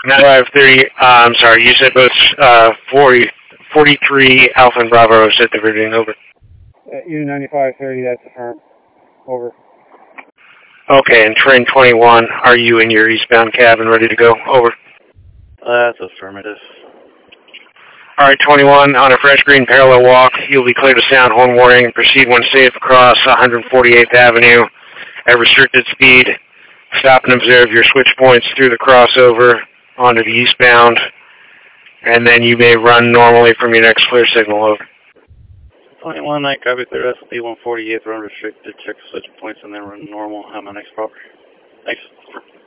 9530, I'm sorry, you said both 43 Alpha and Bravo said they were doing over. U9530, that's affirmed. Over. Okay, and train 21, are you in your eastbound cabin ready to go? Over. That's affirmative. All right, 21, on a fresh green parallel walk, you'll be clear to sound horn warning and proceed when safe across 148th Avenue at restricted speed. Stop and observe your switch points through the crossover onto the eastbound, and then you may run normally from your next clear signal. Over. 21, I copy clear SLP 148th, run restricted, check switch points, and then run normal at my next property. Thanks.